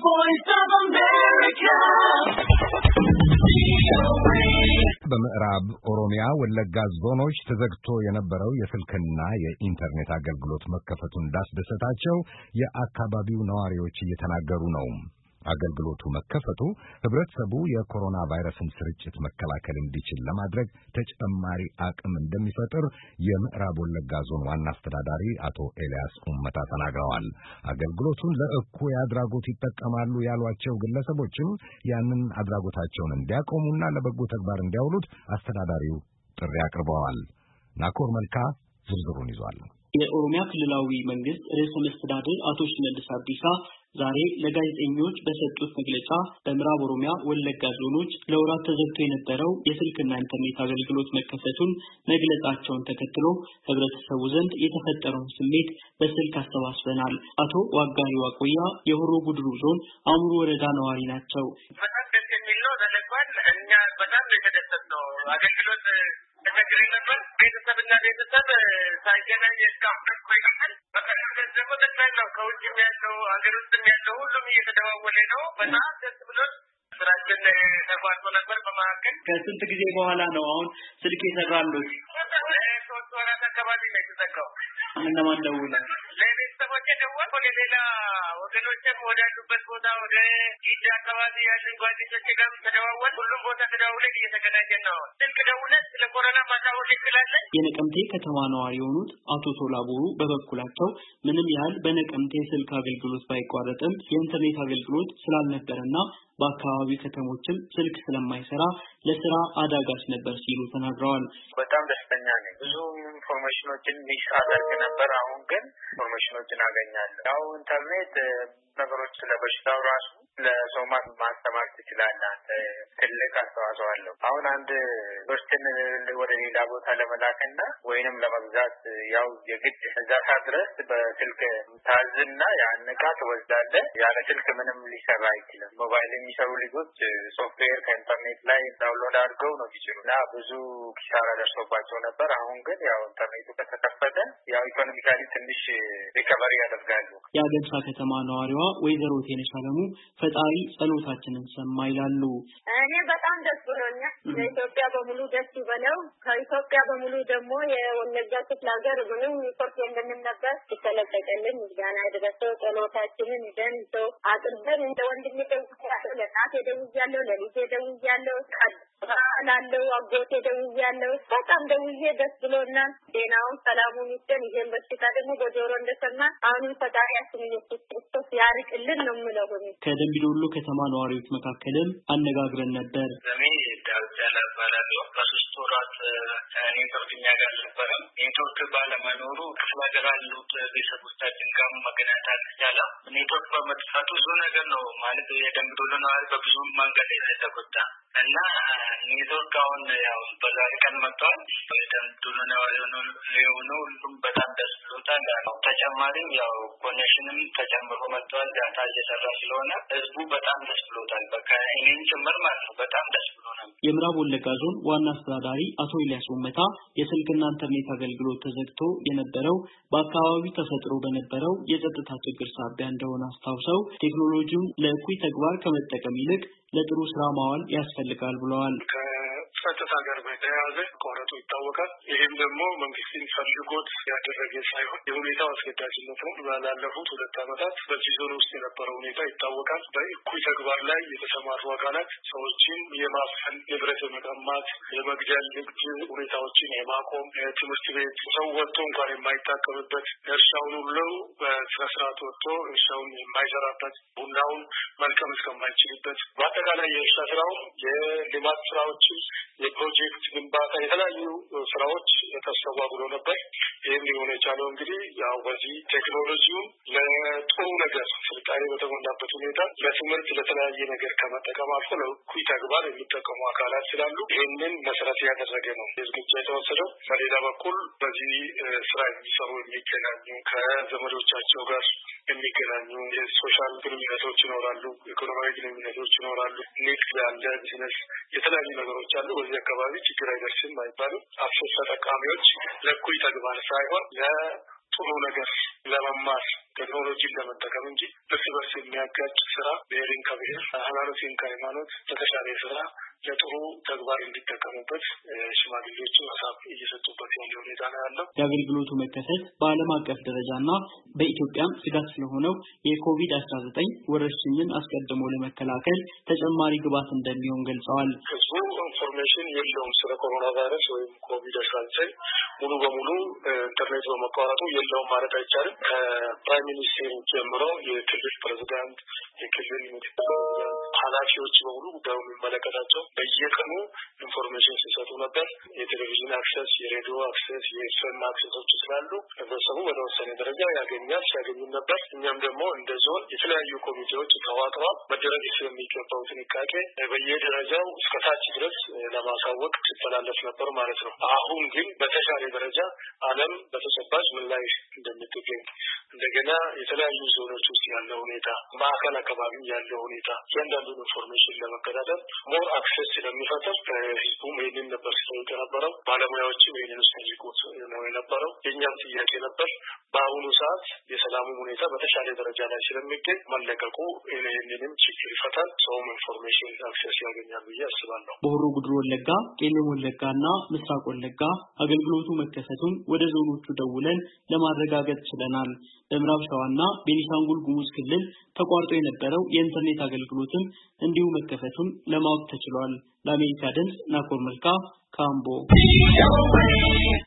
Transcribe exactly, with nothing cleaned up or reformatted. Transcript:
voice of America. በምዕራብ ኦሮሚያ ወለጋ ዞኖች ተዘግቶ የነበረው የስልክና የኢንተርኔት አገልግሎት መከፈቱን እንዳስደሰታቸው የአካባቢው ነዋሪዎች እየተናገሩ ነው። አገልግሎቱ መከፈቱ ህብረተሰቡ የኮሮና ቫይረስን ስርጭት መከላከል እንዲችል ለማድረግ ተጨማሪ አቅም እንደሚፈጥር የምዕራብ ወለጋ ዞን ዋና አስተዳዳሪ አቶ ኤልያስ ኡመታ ተናግረዋል። አገልግሎቱን ለእኩይ አድራጎት ይጠቀማሉ ያሏቸው ግለሰቦችም ያንን አድራጎታቸውን እንዲያቆሙና ለበጎ ተግባር እንዲያውሉት አስተዳዳሪው ጥሪ አቅርበዋል። ናኮር መልካ ዝርዝሩን ይዟል። የኦሮሚያ ክልላዊ መንግስት ርዕሰ መስተዳድር አቶ ሽመልስ አብዲሳ ዛሬ ለጋዜጠኞች በሰጡት መግለጫ በምዕራብ ኦሮሚያ ወለጋ ዞኖች ለወራት ተዘግቶ የነበረው የስልክና ኢንተርኔት አገልግሎት መከፈቱን መግለጻቸውን ተከትሎ ህብረተሰቡ ዘንድ የተፈጠረውን ስሜት በስልክ አሰባስበናል። አቶ ዋጋሪ ዋቆያ የሆሮ ጉድሩ ዞን አሙሩ ወረዳ ነዋሪ ናቸው። በጣም ደስ የሚል ነው። ዘለቋን እኛ በጣም የተደሰትነው አገልግሎት ተቸግረን ነበር። ቤተሰብና ቤተሰብ ሳይገናኝ እስካሁን ቆይተናል። በቀደም ደግሞ ተናግረው ከውጭም ያለው ሀገር ውስጥም ያለው ሁሉም እየተደዋወለ ነው። በጣም ደስ ብሎን ስራችን ተቋርጦ ነበር። በመካከል ከስንት ጊዜ በኋላ ነው አሁን ስልክ የሰራሉት? ሶስት ወራት አካባቢ ነው የተዘጋው። እነማን ደውለው? ለቤተሰቦቼ ደወልኩ። ለሌላ ወገኖችም ወዳሉበት ቦታ ወደ ጊዜ አካባቢ ያሉን ጓደኞቼ ጋር ተደዋወል። ሁሉም ቦታ ተደዋውለን እየተገናኘን ነው። ስልክ ደውለን ስለ ኮሮና ማሳወቅ እንችላለን። የነቀምቴ ከተማ ነዋሪ የሆኑት አቶ ቶላቡሩ በበኩላቸው ምንም ያህል በነቀምቴ ስልክ አገልግሎት ባይቋረጥም የኢንተርኔት አገልግሎት ስላልነበረና በአካባቢው ከተሞችም ስልክ ስለማይሰራ ለስራ አዳጋች ነበር ሲሉ ተናግረዋል። በጣም ደስተኛ ነኝ። ብዙ ኢንፎርሜሽኖችን ሚስ አደርግ ነበር። አሁን ግን ኢንፎርሜሽኖችን አገኛለሁ። ያው ኢንተርኔት ነገሮች ስለበሽታው ራሱ ለሰው ማስተማር ትችላለህ። አንተ ትልቅ አስተዋጽኦ አለው። አሁን አንድ ምርትን ወደ ሌላ ቦታ ለመላክና ወይንም ለመግዛት ያው የግድ እዛ ድረስ በስልክ ታዝና ያን ዕቃ ትወስዳለህ። ያለ ስልክ ምንም ሊሰራ አይችልም። ሞባይል የሚሰሩ ልጆች ሶፍትዌር ከኢንተርኔት ላይ ዳውንሎድ አድርገው ነው የሚችሉ እና ብዙ ኪሳራ ደርሶባቸው ነበር። አሁን ግን ያው ኢንተርኔቱ ከተከፈተ ያው ኢኮኖሚካሊ ትንሽ ሪከቨሪ ያደርጋሉ። የአገምሳ ከተማ ነዋሪዋ ወይዘሮ ቴነሽ አለሙ ፈጣሪ ጸሎታችንን ሰማ ይላሉ። እኔ በጣም ደስ ብሎኛል። ለኢትዮጵያ በሙሉ ደስ ይበለው። ከኢትዮጵያ በሙሉ ደግሞ የወለጋ ክፍለ ሀገር ምንም ሪፖርት የለንም ነበር። ተለቀቀልን። ምስጋና ይድረሰው። ጸሎታችንን ደንቶ አጥርበን እንደ ወንድም ደውያለሁ፣ ለእናቴ ደውያለሁ፣ ለልጄ ደውያለሁ፣ ላለው አጎቴ ደውያለሁ። በጣም ደውዬ ደስ ብሎናል። ጤናውን ሰላሙን ይስጠን። ይሄን በሽታ ደግሞ በጆሮ እንደሰማ አሁን ፈጣሪያችን ኢየሱስ ክርስቶስ ያርቅልን ነው የምለው። ከደምቢ ዶሎ ከተማ ነዋሪዎች መካከልም አነጋግረን ነበር። ለኔ ዳውት ያላባላለው በሶስት ወራት ኔትወርክ እኛ ጋር አልነበረም። ኔትወርክ ባለመኖሩ ክፍለ ሀገር ያሉት ቤተሰቦቻችን ጋር መገናኘት አልቻለም። ኔትወርክ በመጥፋቱ ብዙ ነገር ነው ማለት የደምቢ ዶሎ ነዋሪ በብዙ መንገድ የተጎዳ እና ኔትወርክ አሁን ያው በዛሬ ቀን መጥቷል። የደምቢ ዶሎ ነዋሪ የሆነ ሁሉም በጣም ደስ ብሎታል። ተጨማሪም ያው ኮኔክሽንም ተጨምሮ መጥቷል። ዳታ እየሰራ ስለሆነ ህዝቡ በጣም ደስ ብሎታል። በቃ እኔን ጭምር ማለት ነው በጣም ደስ ብሎናል። የምዕራብ ወለጋ ዞን ዋና አስተዳዳሪ አቶ ኤልያስ ኡመታ የስልክና ኢንተርኔት አገልግሎት ተዘግቶ የነበረው በአካባቢው ተፈጥሮ በነበረው የጸጥታ ችግር ሳቢያ እንደሆነ አስታውሰው ቴክኖሎጂውን ለእኩይ ተግባር ከመጠቀም ይልቅ ለጥሩ ስራ ማዋል ያስፈልጋል ብለዋል። ጸጥታ ጋር በተያያዘ ቆረጡ ይታወቃል። ይህም ደግሞ መንግስትን ፈልጎት ያደረገ ሳይሆን የሁኔታው አስገዳጅነት ነው። ባለፉት ሁለት ዓመታት በዚህ ዞን ውስጥ የነበረው ሁኔታ ይታወቃል። በእኩይ ተግባር ላይ የተሰማሩ አካላት ሰዎችን የማፈን፣ ንብረት የመቀማት፣ የመግደል ንግድ ሁኔታዎችን የማቆም፣ ትምህርት ቤት ሰው ወጥቶ እንኳን የማይታቀምበት፣ እርሻውን ሁሉ በስነስርዓት ወጥቶ እርሻውን የማይሰራበት፣ ቡናውን መልቀም እስከማይችልበት፣ በአጠቃላይ የእርሻ ስራው የልማት ስራዎችን የፕሮጀክት ግንባታ የተለያዩ ስራዎች ተስተጓጉሎ ነበር። ይህም ሊሆን የቻለው እንግዲህ ያው በዚህ ቴክኖሎጂውን ለጥሩ ነገር ስልጣኔ በተሞላበት ሁኔታ ለትምህርት ለተለያየ ነገር ከመጠቀም አልፎ ለእኩይ ተግባር የሚጠቀሙ አካላት ስላሉ ይህንን መሰረት ያደረገ ነው እርምጃ የተወሰደው። በሌላ በኩል በዚህ ስራ የሚሰሩ የሚገናኙ ከዘመዶቻቸው ጋር የሚገናኙ የሶሻል ግንኙነቶች ይኖራሉ፣ ኢኮኖሚያዊ ግንኙነቶች ይኖራሉ፣ ንግድ ያለ ቢዝነስ የተለያዩ ነገሮች አሉ። በዚህ አካባቢ ችግር አይደርስም አይባልም። አክሰስ ተጠቃሚዎች ለእኩይ ተግባር ሳይሆን ለጥሩ ነገር ለመማር ቴክኖሎጂን ለመጠቀም እንጂ እርስ በርስ የሚያጋጭ ስራ ብሔርን ከብሔር ሃይማኖትን ከሃይማኖት በተሻለ ስራ ለጥሩ ተግባር እንዲጠቀሙበት ሽማግሌዎቹ ሀሳብ እየሰጡበት ያለ ሁኔታ ነው ያለው። የአገልግሎቱ መከፈት በዓለም አቀፍ ደረጃና በኢትዮጵያም ስጋት ስለሆነው የኮቪድ አስራ ዘጠኝ ወረርሽኝን አስቀድሞ ለመከላከል ተጨማሪ ግብዓት እንደሚሆን ገልጸዋል። ህዝቡ ኢንፎርሜሽን የለውም ስለ ኮሮና ቫይረስ ወይም ኮቪድ አስራ ዘጠኝ ሙሉ በሙሉ ኢንተርኔት በመቋረጡ የለውም ማለት አይቻልም። ከፕራይም ሚኒስቴሩ ጀምሮ የክልል ፕሬዝዳንት፣ የክልል ምክትል ኃላፊዎች በሙሉ ጉዳዩ የሚመለከታቸው በየቀኑ ኢንፎርሜሽን ሲሰጡ ነበር። የቴሌቪዥን አክሰስ፣ የሬዲዮ አክሰስ፣ የኤፍኤም አክሰሶች ስላሉ ህብረተሰቡ በተወሰነ ደረጃ ያገኛል፣ ሲያገኙ ነበር። እኛም ደግሞ እንደ ዞን የተለያዩ ኮሚቴዎች ተዋቅረዋል። መደረግ ስለሚገባው ጥንቃቄ በየደረጃው እስከ ታች ድረስ ለማሳወቅ ሲተላለፍ ነበር ማለት ነው። አሁን ግን በተሻለ ደረጃ ዓለም በተጨባጭ ምን ላይ እንደምትገኝ እንደገና የተለያዩ ዞኖች ውስጥ ያለው ሁኔታ፣ ማዕከል አካባቢ ያለው ሁኔታ እያንዳንዱን ኢንፎርሜሽን ለመከታተል ሞር አክሰስ ስለሚፈጥር ህዝቡም ይህንን ነበር ሲጠይቅ የነበረው። ባለሙያዎችም ይህንን ውስጥ ጠይቁት ነው የነበረው። የእኛም ጥያቄ ነበር። በአሁኑ ሰዓት የሰላሙ ሁኔታ በተሻለ ደረጃ ላይ ስለሚገኝ መለቀቁ ይህንንም ችግር ይፈታል፣ ሰውም ኢንፎርሜሽን አክሰስ ያገኛል ብዬ አስባለሁ። በሆሮ ጉዱሩ ወለጋ፣ ቄለም ወለጋና ምስራቅ ወለጋ አገልግሎቱ መከፈቱን ወደ ዞኖቹ ደውለን ለማረጋገጥ ችለናል። በምዕራብ ሸዋና ቤኒሻንጉል ጉሙዝ ክልል ተቋርጦ የነበረው የኢንተርኔት አገልግሎትም እንዲሁ መከፈቱን ለማወቅ ተችሏል። ለአሜሪካ ድምፅ ናኮር መልካ ካምቦ